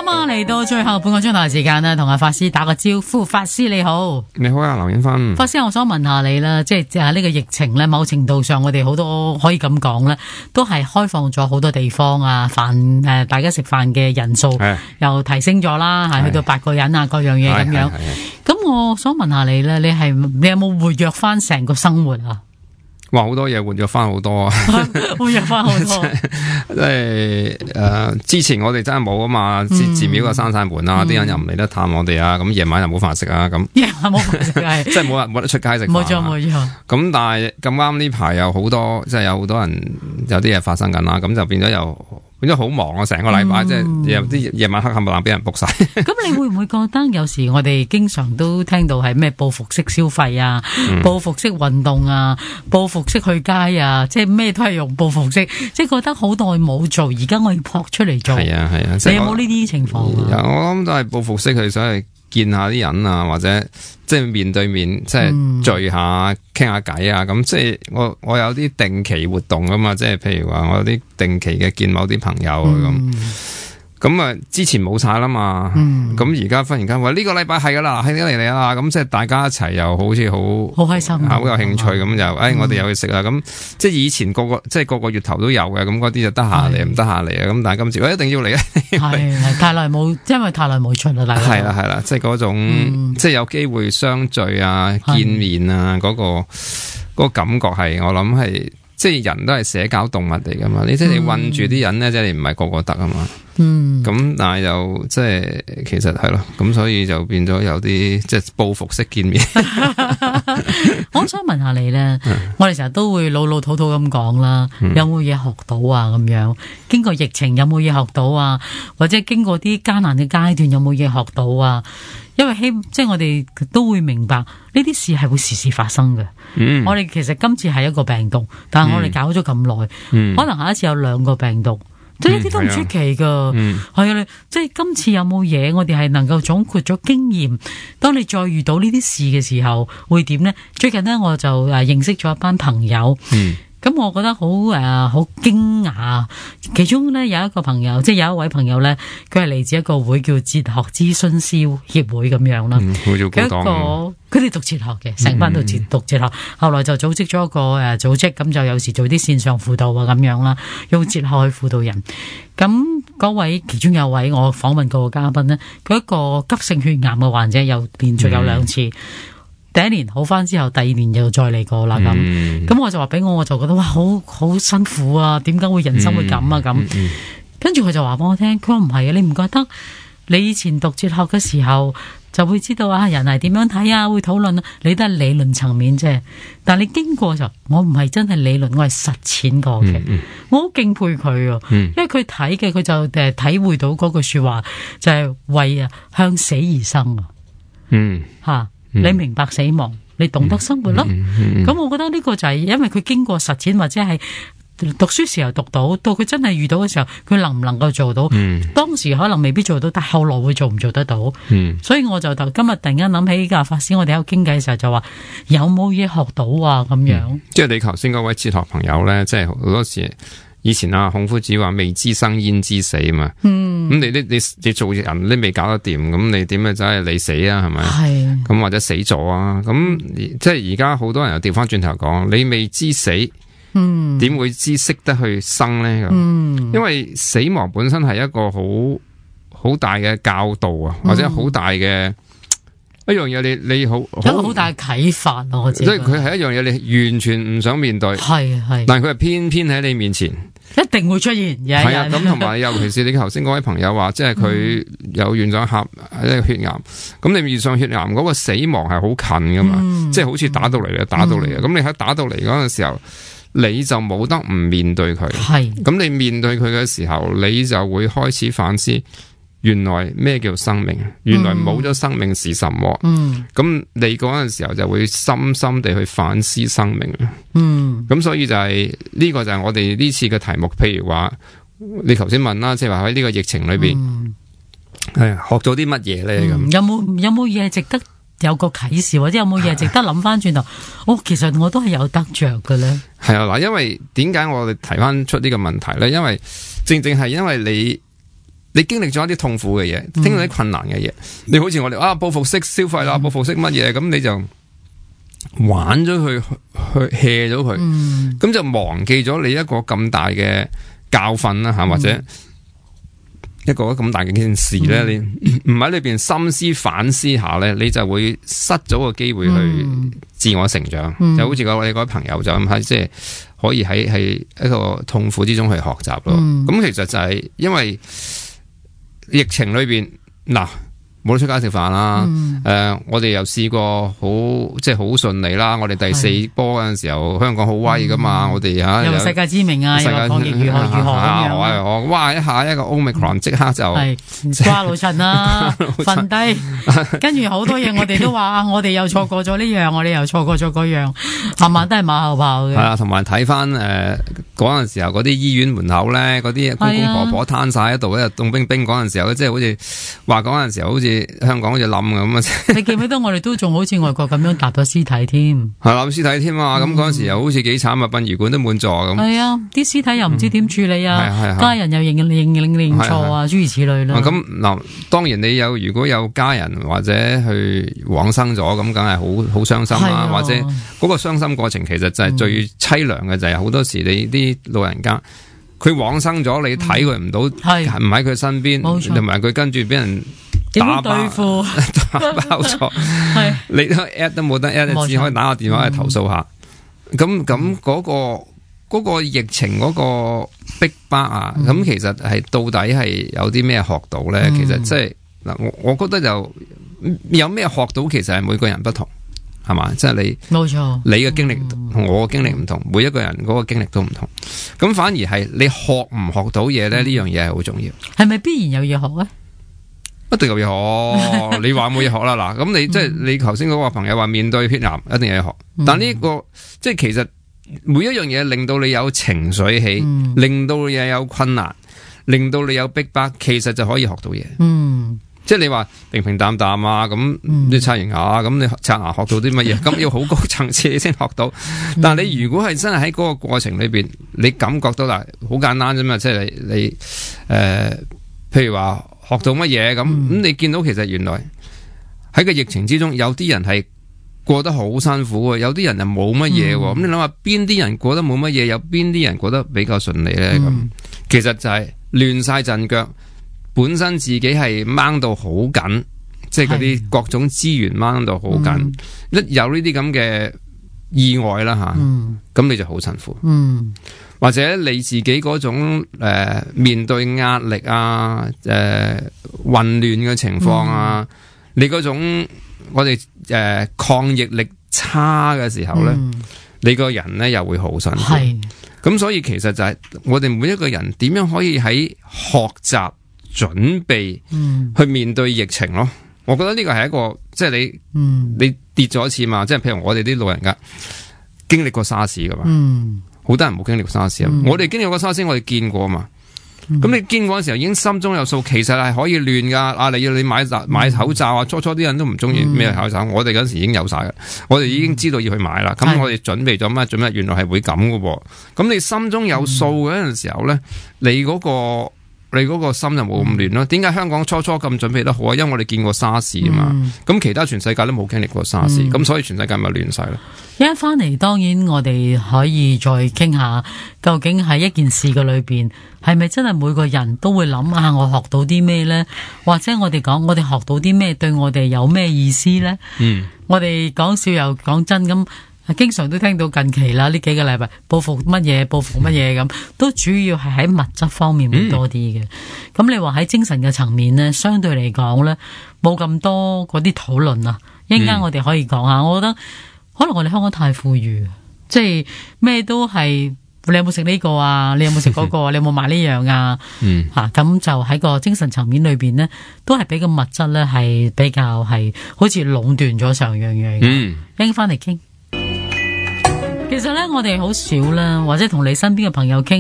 咁啊，嚟到最後半個鐘頭時間啦，同阿法師打個招呼。法師你好。 你好啊，劉影芬。 法師，我想問下你啦，即係呢個疫情咧，某程度上我哋好多可以咁講咧，都係開放咗好多地方啊，大家食飯嘅人數又提升咗啦，係去到8個人啊，各樣嘢咁樣。咁我想問下你咧，你有冇活躍翻成個生活啊？ 哇，好多嘢活躍翻好多啊！ 活躍翻好多， 即係之前我哋真係冇啊嘛，寺廟又閂晒門啦，啲人又唔嚟得探我哋啊，咁夜晚又冇飯食啊，咁夜晚冇飯食係， 即係冇得出街食飯。 冇錯冇錯。 咁但係咁啱呢排有好多，即係有好多人有啲嘢發生緊啦，咁就變咗好忙啊！成個禮拜即係有啲夜晚黑冚唪唥俾人 book 晒。 咁你會唔會覺得有時我哋經常都聽到係咩報復式消費啊、報復式運動啊、報復式去街啊，即係咩都係用報復式，即係覺得好耐冇做，而家我要撲出嚟做。係啊， 你有冇呢啲情況啊？ 我諗都係報復式去想去見下啲人啊，或者即係面對面即係聚下傾下偈啊，咁即係我有啲定期活動啊嘛，即係譬如話我有啲定期嘅見某啲朋友啊咁啊之前冇晒啦嘛，咁而家忽然間話呢個禮拜係噶啦，係嚟啦，咁即係大家一齊又好似好開心， 好有興趣咁就我哋又去食啦，咁即係以前個個月頭都有嘅，咁嗰啲就得閒嚟唔得閒嚟啊，咁但係今次一定要嚟啊，係太耐冇，因為太耐冇出啦， 係啦，即係嗰種即係有機會相聚啊、見面啊，嗰個感覺係我諗係即係人都係社交動物嚟噶嘛，你即係你韞住啲人咧，即係你唔係個個得啊嘛。咁但係又即係其實係咯，咁所以就變咗有啲即係報復式見面。 我想問下你咧，我哋成日都會老土咁講啦，有冇嘢學到啊？咁樣經過疫情有冇嘢學到啊？或者經過啲艱難嘅階段有冇嘢學到啊？因為即係我哋都會明白呢啲事係會時發生嘅。我哋其實今次係一個病毒，但係我哋搞咗咁耐，可能下一次有2個病毒。即係一啲都唔出奇噶，係啊！即係今次有冇嘢，我哋係能夠總括咗經驗。當你再遇到呢啲事嘅時候，會點呢？最近呢，我就認識咗一班朋友，咁我覺得好驚訝。其中呢，有一個朋友，即係有一位朋友呢，佢係嚟自一個會叫哲學諮詢師協會咁樣啦。佢哋讀哲學嘅，成班都讀哲學，後來就組織咗一個組織，咁就有時做啲線上輔導啊咁樣啦，用哲學去輔導人。咁嗰位其中有位我訪問過嘅嘉賓呢，佢一個急性血癌嘅患者，又連續有2次。第一年好翻之後，第2年又再嚟過啦咁。我就話俾我就覺得哇，好辛苦啊！點解會人生會咁啊咁？跟住佢就話俾我聽，佢話唔係啊，你唔覺得你以前讀哲學嘅時候就會知道啊，人係點樣睇啊，會討論啊，你都係理論層面啫。但你經過就，我唔係真係理論，我係實踐過嘅。我好敬佩佢啊，因為佢睇嘅佢就體會到嗰句說話，就係為向死而生啊。你明白死亡，你懂得生活咯。咁我覺得呢個就係因為佢經過實踐，或者係讀書時候讀到佢真係遇到嘅時候，佢能唔能夠做到？當時可能未必做到，但後來會做唔做得到？所以我就今日突然間諗起法師，我哋喺度傾偈嘅時候就話有冇嘢學到啊？咁樣， 即係你頭先嗰位哲學朋友咧，即係好多時。以前孔夫子話未知生焉知死嘛，咁你做人你未搞得掂，咁你點樣走去理死啊？係咪？係咁或者死咗啊？咁即係而家好多人又調翻轉頭講，你未知死，點會知識得去生咧？因為死亡本身係一個好大嘅教導啊，或者好大嘅一樣嘢，你好好大嘅啟發咯。 即係佢係一樣嘢，你完全唔想面對，係，但係佢係偏偏喺你面前。 一定會出現，係啊！ 咁同埋尤其是你頭先嗰位朋友話，即係佢有患咗血癌，咁你遇上血癌嗰個死亡係好近噶嘛，即係好似打到嚟嘅，咁你喺打到嚟嗰陣時候，你就冇得唔面對佢，咁你面對佢嘅時候，你就會開始反思。原來咩叫生命？原來冇咗生命是什麼？咁你嗰陣時候就會深深地去反思生命。咁所以就係呢個就係我哋呢次嘅題目。譬如話你頭先問啦，即係話喺呢個疫情裏邊，學咗啲乜嘢咧？咁有冇嘢值得有個啟示，或者有冇嘢值得諗翻轉頭？其實我都係有得着嘅咧。係啊， 嗱，因為點解我哋提翻出呢個問題咧？因為正係因為你經歷咗一啲痛苦嘅嘢，經歷啲困難嘅嘢，你好似我哋報復式消費啦，報復式乜嘢，咁你就玩咗佢，去 hea 咗佢，咁就忘記咗你一個咁大嘅教訓啦吓，或者一個咁大嘅件事咧，你唔喺裏邊深思反思下咧，你就會失咗個機會去自我成長，就好似我哋嗰位朋友就咁喺即係可以喺一個痛苦之中去學習咯。咁其實就係因為疫情裏邊嗱，冇得出街食飯啦。我哋又試過好即係好順利啦。我哋第4波嗰陣時候，香港好威噶嘛。我哋有世界知名啊，有抗疫如何咁樣。 哇！一下一個 Omicron 即刻就瓜老襯啦，瞓低，跟住好多嘢我哋都話我哋又錯過咗呢樣，我哋又錯過咗嗰樣，晚晚都係馬後炮嘅。 係啊，同埋睇翻嗰陣時候嗰啲醫院門口咧，嗰啲公公婆婆攤晒喺度咧，凍冰冰嗰陣時候，即係好似話嗰陣時候好似香港好似冧咁啊！ 你記唔記得我哋都仲好似外國咁樣搭咗屍體添？ 係冧屍體添啊！咁嗰陣時又好似幾慘啊，殯儀館都滿座咁。 係啊，啲屍體又唔知點處理啊，家人又認錯啊，諸如此類啦。 咁嗱，當然你如果有家人或者去往生咗，咁梗係好傷心啦。或者嗰個傷心過程其實就係最淒涼嘅，就係好多時你啲老人家佢往生咗，你睇佢唔到，唔喺佢身邊，同埋佢跟住俾人打對付打包咗，你都 at 都冇得 at，你只可以打個電話去投訴下。咁嗰個疫情嗰個逼迫啊，咁其實係到底係有啲咩學到咧？其實即係嗱，我覺得就有咩學到，其實係每個人不同，係嘛？即係你冇錯，你嘅經歷同我嘅經歷唔同，每一個人嗰個經歷都唔同。咁反而係你學唔學到嘢咧？呢樣嘢係好重要。 係咪必然有嘢學咧？ 一定有嘢學，你話冇嘢學啦嗱。咁你即係你頭先嗰個朋友話面對血癌一定有嘢學，但呢個即係其實每一樣嘢令到你有情緒起，令到你有困難，令到你有逼迫，其實就可以學到嘢。即係你話平平淡淡啊，咁你刷完牙，咁你刷牙學到啲乜嘢？咁要好高層次你先學到。但係你如果係真係喺嗰個過程裏邊，你感覺到嗱，好簡單啫嘛，即係你譬如話學到乜嘢咁，你見到其實原來喺個疫情之中，有啲人係過得好辛苦嘅，有啲人又冇乜嘢。咁你諗下邊啲人過得冇乜嘢，有邊啲人過得比較順利咧？咁其實就係亂晒陣腳。本身自己係掹到好緊，即係嗰啲各種資源掹到好緊，一有呢啲咁嘅意外啦吓，咁你就好辛苦。或者你自己嗰種面對壓力啊，混亂嘅情況啊，你嗰種我哋抗疫力差嘅時候咧，你個人咧又會好辛苦。咁所以其實就係我哋每一個人點樣可以喺學習準備去面對疫情咯，我覺得呢個係一個即係你跌咗一次嘛，即係譬如我哋啲老人家經歷過沙士噶嘛，好多人冇經歷過沙士啊，我哋經歷過沙士，我哋見過嘛，咁你見過嘅時候已經心中有數，其實係可以亂噶，啊你要你買口罩啊，初啲人都唔中意咩口罩，我哋嗰時已經有晒噶，我哋已經知道要去買啦，咁我哋準備咗乜做乜，原來係會咁噶噃，咁你心中有數嗰陣時候咧，你嗰個心就冇咁亂咯。點解香港初咁準備得好啊？因為我哋見過沙士啊嘛。咁其他全世界都冇經歷過沙士，咁所以全世界咪亂晒咯。 一翻嚟，當然我哋可以再傾下，究竟喺一件事嘅裏邊，係咪真係每個人都會諗下我學到啲咩呢？或者我哋講我哋學到啲咩，對我哋有咩意思呢？我哋講笑又講真咁。經常都聽到近期啦，呢幾個禮拜報復乜嘢咁，都主要係喺物質方面會多啲嘅。咁你話喺精神嘅層面呢，相對嚟講呢，冇咁多嗰啲討論啊。一陣間我哋可以講下，我覺得可能我哋香港太富裕，即係咩都係你有冇食呢個啊？你有冇食嗰個？你有冇買呢樣啊？咁就喺個精神層面裏邊呢，都係俾個物質呢係比較係好似壟斷咗上樣嘢。一陣翻嚟傾。其實咧，我哋好少啦，或者同你身邊嘅朋友傾，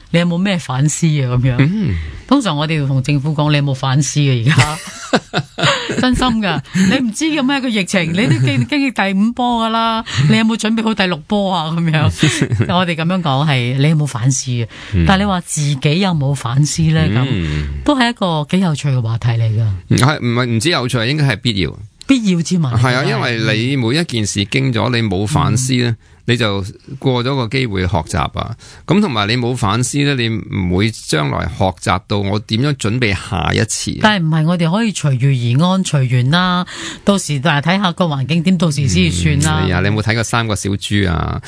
你有冇咩反思啊？咁樣，通常我哋同政府講，你有冇反思啊？而家真心噶，你唔知嘅咩個疫情，你都經歷第5波噶啦，你有冇準備好第6波啊？咁樣，我哋咁樣講係，你有冇反思啊？但係你話自己有冇反思咧？咁都係一個幾有趣嘅話題嚟噶。 係唔知有趣，應該係必要之問。 係啊，因為你每一件事經咗，你冇反思咧。你就過咗個機會學習啊！咁同埋你冇反思咧，你唔會將來學習到我點樣準備下一次。 但係唔係我哋可以隨遇而安隨緣啦？到時但係睇下個環境點，到時先算啦。 係啊，你有冇睇過3個小豬啊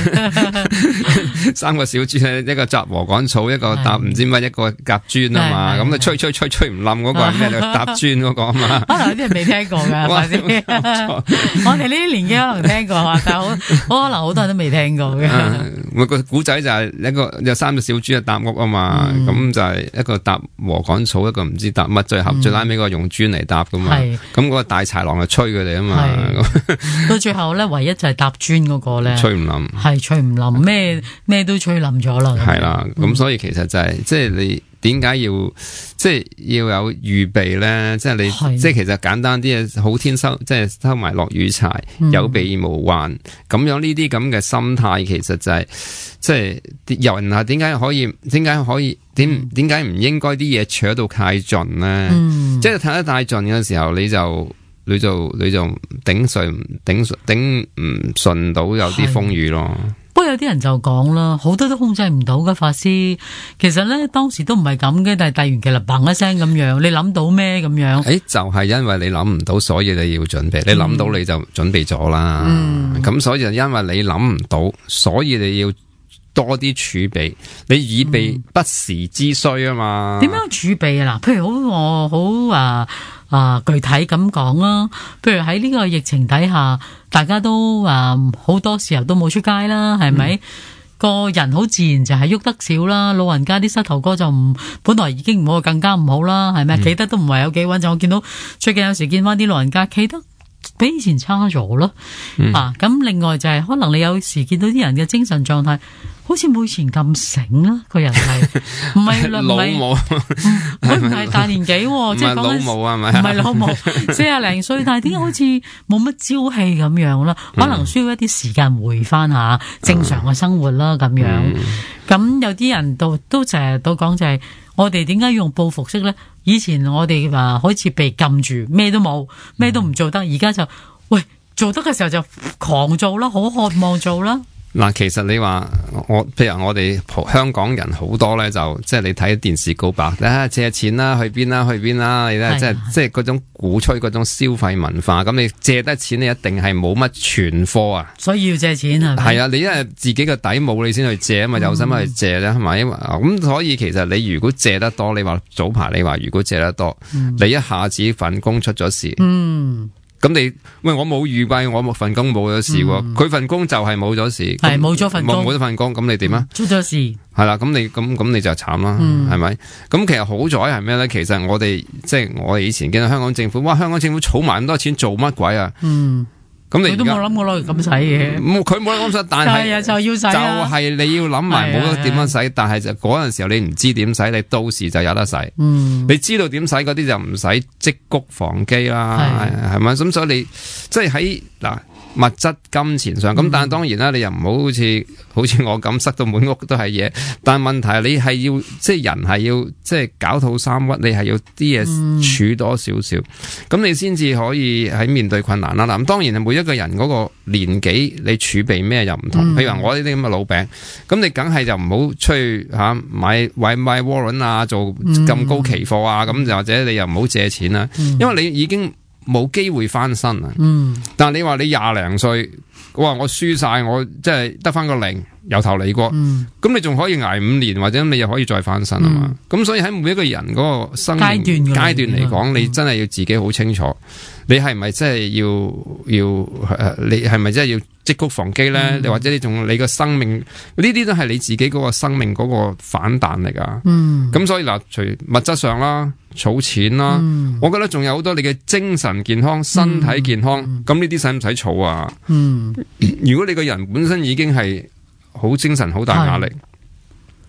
？3個小豬咧，一個摘禾稈草，一個搭唔知乜，一個夾磚啊嘛。咁啊吹唔冧嗰個係咩？搭磚嗰個啊嘛。可能有啲人未聽過㗎，係咪先？我哋呢啲年紀可能聽過，但係好可能。好多人都未聽過嘅，個古仔就係一個有3隻小豬搭屋啊嘛，咁就係一個搭禾稈草，一個唔知搭乜，最拉尾個用磚嚟搭噶嘛，咁嗰個大豺狼就吹佢哋啊嘛， 到最後咧，唯一就係搭磚嗰個咧， 吹唔冧， 係吹唔冧，咩都吹冧咗啦， 係啦，咁所以其實就係即係你。點解要有預備咧？即係你即係其實簡單啲嘢，好天收即係收埋落雨柴，有備無患咁樣呢啲咁嘅心態，其實就係即係人啊！點解可以？點解唔應該啲嘢扯到太盡咧？即係睇得太盡嘅時候，你就頂唔順到有啲風雨咯。 不過有啲人就講啦，好多都控制唔到嘅法師，其實咧當時都唔係咁嘅，但係突然其實砰一聲咁樣，你諗到咩咁樣？ 就係因為你諗唔到，所以你要準備。你諗到你就準備咗啦。咁所以就因為你諗唔到，所以你要多啲儲備，你以備不時之需啊嘛。點樣儲備啊？嗱，譬如我好具體咁講啊，譬如喺呢個疫情底下，大家都好多時候都冇出街啦，係咪？個人好自然就係喐得少啦，老人家啲膝頭哥就本來已經唔好，更加唔好啦，係咪？企得都唔係有幾穩陣。我見到最近有時見翻啲老人家企得比以前差咗咯。咁另外就係可能你有時見到啲人嘅精神狀態好似冇以前咁醒啦，個人係唔係老母，佢唔係大年紀，即係講緊老母係咪？唔係老母，40零歲，但係點解好似冇乜朝氣咁樣啦？可能需要一啲時間回翻下正常嘅生活啦，咁樣。咁有啲人都成日都講就係我哋點解用報復式咧？以前我哋好似被禁住，咩都冇，咩都唔做得，而家就喂做得嘅時候就狂做啦，好渴望做啦。 嗱，其實你話譬如我哋香港人好多咧，就即係你睇電視告白，借錢啦，去邊啦，你咧即係嗰種鼓吹嗰種消費文化，咁你借得錢，你一定係冇乜存貨啊， 所以要借錢係咪？ 係啊，你因為自己嘅底冇，你先去借啊嘛，有心去借咧，係咪？咁所以其實你如果借得多，你話早排你話如果借得多，你一下子份工出咗事。咁我冇預計我份工冇咗事喎，佢份工就係冇咗事， 係冇咗份工， 冇咗份工，咁你點啊？ 出咗事， 係啦，咁你就慘啦，係咪？咁其實好在係咩咧？其實我哋以前見到香港政府，哇！香港政府儲埋咁多錢做乜鬼啊？咁你都冇諗過攞嚟咁使嘅， 佢冇得咁使，但係就要使，就係你要諗埋冇得點樣使，但係就嗰陣時候你唔知點使，你到時就有得使。你知道點使嗰啲就唔使積谷防饑啦，係咪？咁所以你即係喺物質金錢上，咁但係當然啦，你又唔好好似我咁塞到滿屋都係嘢。但係問題係你係要人係要搞肚三屈，你係要啲嘢儲多少少，咁你先至可以喺面對困難啦。嗱，咁當然係每一個人嗰個年紀，你儲備咩又唔同。譬如話我呢啲咁嘅老餅，咁你梗係就唔好出去買 warrant 啊，做咁高期貨啊，咁就或者你又唔好借錢啦，因為你已經冇機會翻身啊！但係你話你20零歲，我輸晒，我即係得翻個零，由頭嚟過，咁你仲可以捱5年，或者你又可以再翻身啊嘛！咁所以喺每一個人嗰個生命階段嚟講，你真係要自己好清楚，你係咪真係你係咪真係要積谷防饑咧？或者你個生命呢啲都係你自己嗰個生命嗰個反彈嚟噶。咁所以除物質上啦，儲錢啦，我覺得仲有好多你嘅精神健康、身體健康，咁呢啲使唔使儲啊？如果你個人本身已經係好精神好大壓力，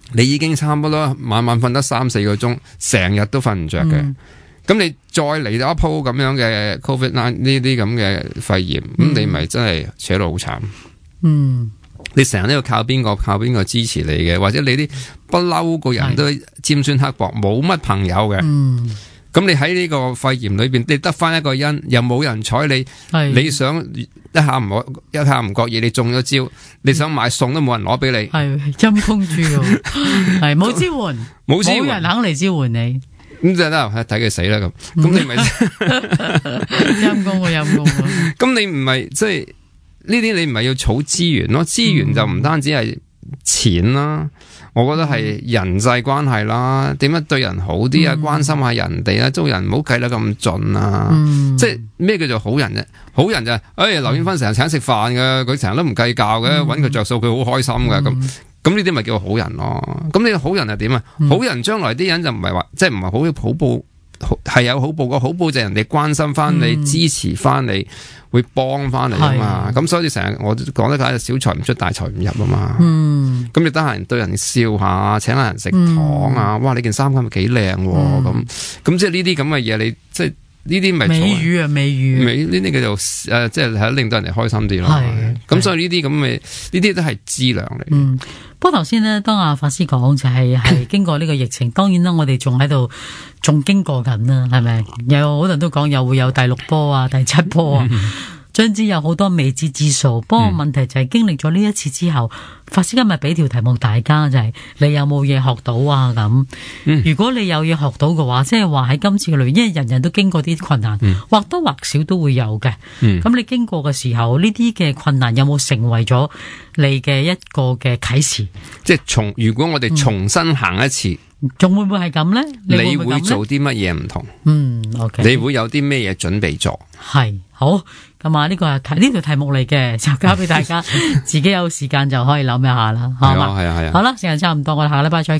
你已經差唔多晚晚瞓得3-4個鐘，成日都瞓唔着嘅。咁你再嚟到一鋪咁樣嘅 COVID-19 呢啲咁嘅肺炎，咁你咪真係扯到好慘。你成日都要靠邊個支持你嘅，或者你啲不嬲個人都尖酸刻薄，冇乜朋友嘅。咁你喺呢個肺炎裏邊，你得翻一個人，又冇人睬你，你想一下唔覺意，你中咗招，你想買餸都冇人攞俾你， 係陰公豬喎，係冇支援，冇人肯嚟支援你。 咁就得睇佢死啦咁，咁你咪陰公啊陰公啊！ 咁你唔係即係呢啲，你唔係要儲資源咯？資源就唔單止係錢啦，我覺得係人際關係啦，點樣對人好啲啊，關心下人哋啊，做人唔好計得咁盡啊！即係咩叫做好人啫？好人就係劉燕芬成日請食飯嘅，佢成日都唔計較嘅，搵佢着數，佢好開心嘅咁。咁呢啲咪叫好人咯？咁你好人係點啊？好人將來啲人就唔係話，即係唔係好報，係有好報。個好報就係人哋關心翻你，支持翻你，會幫翻你啊嘛。咁所以成日我講得解，小財唔出，大財唔入啊嘛。咁你得閒對人笑下，請下人食糖啊！哇，你件衫今日幾靚喎！咁即係呢啲咁嘅嘢，你即係。呢啲咪美語啊，美語呢啲叫做即係令到人哋開心啲咯。咁所以呢啲咁嘅呢啲都係資糧嚟。 不過頭先咧，當阿法師講就係經過呢個疫情，當然啦，我哋仲喺度仲經過緊啦，係咪？有好多人都講又會有第6波啊、第7波啊。總之有好多未知之數，不過問題就係經歷咗呢一次之後，法師今日俾條題目大家就係你有冇嘢學到啊咁。如果你有嘢學到嘅話，即係話喺今次嘅裏面，因為人人都經過啲困難，或多或少都會有嘅。咁你經過嘅時候，呢啲嘅困難有冇成為咗你嘅一個嘅啟示？ 即係如果我哋重新行一次， 仲會唔會係咁呢？ 你會做啲乜嘢唔同 ？OK， 你會有啲咩嘢準備做？ 係好。咁啊，呢個係呢條題目嚟嘅，就交俾大家自己有時間就可以諗一下啦。好嘛，係啊。好啦，時間差唔多，我哋下個禮拜再。